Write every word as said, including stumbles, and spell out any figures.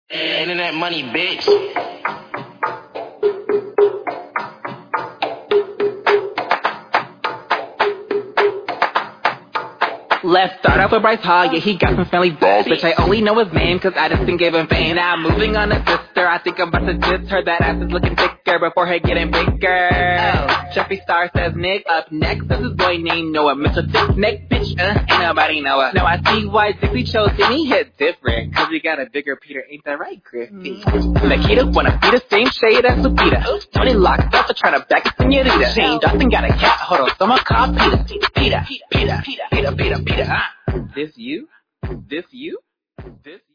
Internet money, bitch. Let's start off with Bryce Hall, yeah, he got some friendly balls. Bitch, I only know his name cause I just didn't give him fame. Now moving on to sister, I think I'm about to diss her. That ass is looking thicker before her getting bigger. Oh, Jeffree Star says Nick. Up next is his boy named Noah. Mister Thick Neck, bitch, uh, ain't nobody know it. Now I see why Dixie chose him, he hit different. Cause he got a bigger Peter, ain't that right, Griffey? Mm-hmm. Nikita wanna be the same shade as Lupita. Tony locked up for trying to back a senorita. Shane Dawson got a cat, hold on, someone call Peter. Peter, Peter, Peter, Peter, Peter, Peter, Peter, uh. This you? This you? This you?